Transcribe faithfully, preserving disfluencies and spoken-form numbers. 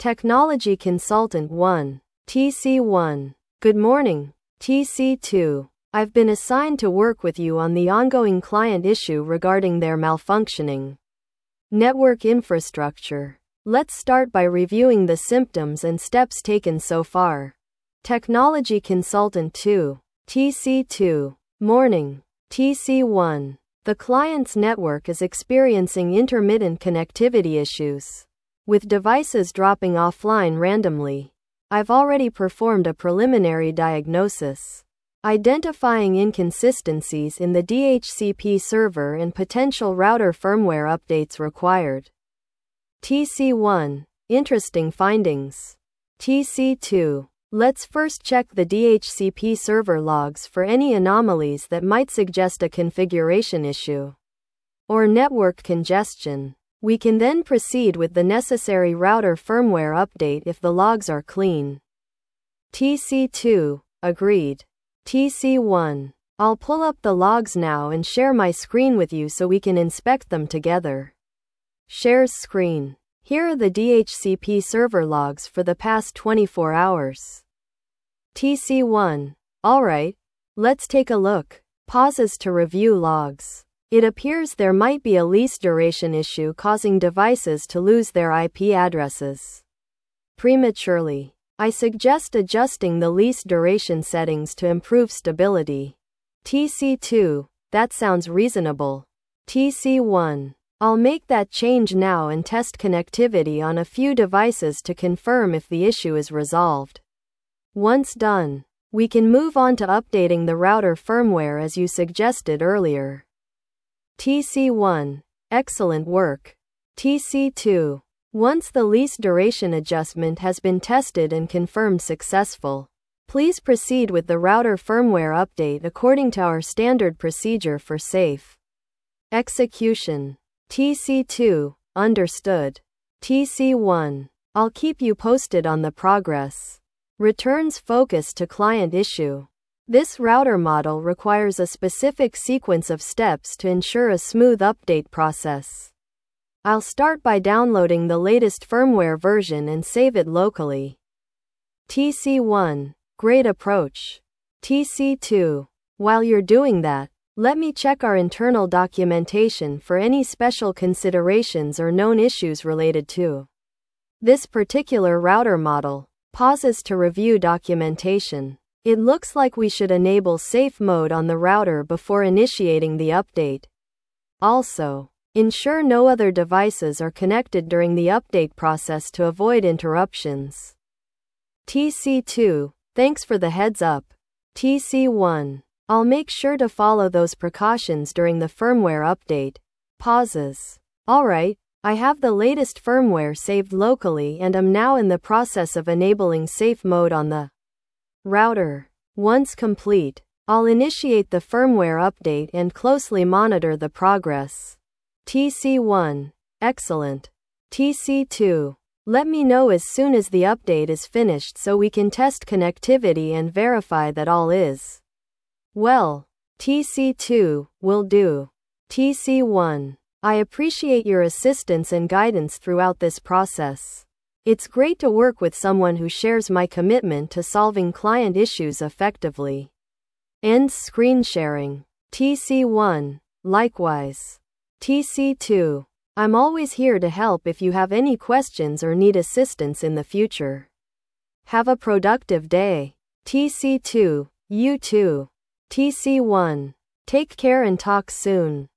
Technology Consultant one. T C one. Good morning. T C two. I've been assigned to work with you on the ongoing client issue regarding their malfunctioning network infrastructure. Let's start by reviewing the symptoms and steps taken so far. Technology Consultant two. T C two. Morning. T C one. The client's network is experiencing intermittent connectivity issues, with devices dropping offline randomly. I've already performed a preliminary diagnosis, identifying inconsistencies in the D H C P server and potential router firmware updates required. T C one. Interesting findings. T C two. Let's first check the D H C P server logs for any anomalies that might suggest a configuration issue or network congestion. We can then proceed with the necessary router firmware update if the logs are clean. T C two. Agreed. T C one. I'll pull up the logs now and share my screen with you so we can inspect them together. Shares screen. Here are the D H C P server logs for the past twenty-four hours. T C one. Alright, let's take a look. Pauses to review logs. It appears there might be a lease duration issue causing devices to lose their I P addresses prematurely. I suggest adjusting the lease duration settings to improve stability. T C two. That sounds reasonable. T C one. I'll make that change now and test connectivity on a few devices to confirm if the issue is resolved. Once done, we can move on to updating the router firmware as you suggested earlier. T C one. Excellent work. T C two. Once the lease duration adjustment has been tested and confirmed successful, please proceed with the router firmware update according to our standard procedure for safe execution. T C two. Understood. T C one. I'll keep you posted on the progress. Returns focus to client issue. This router model requires a specific sequence of steps to ensure a smooth update process. I'll start by downloading the latest firmware version and save it locally. T C one. Great approach. T C two. While you're doing that, let me check our internal documentation for any special considerations or known issues related to this particular router model. Pauses to review documentation. It looks like we should enable safe mode on the router before initiating the update. Also, ensure no other devices are connected during the update process to avoid interruptions. T C two. Thanks for the heads up. T C one. I'll make sure to follow those precautions during the firmware update. Pauses. Alright, I have the latest firmware saved locally and am now in the process of enabling safe mode on the router. Once complete, I'll initiate the firmware update and closely monitor the progress. T C one. Excellent. T C two. Let me know as soon as the update is finished so we can test connectivity and verify that all is well. T C two. Will do. T C one. I appreciate your assistance and guidance throughout this process. It's great to work with someone who shares my commitment to solving client issues effectively. End screen sharing. T C one. Likewise. T C two. I'm always here to help if you have any questions or need assistance in the future. Have a productive day. T C two. You too. T C one. Take care and talk soon.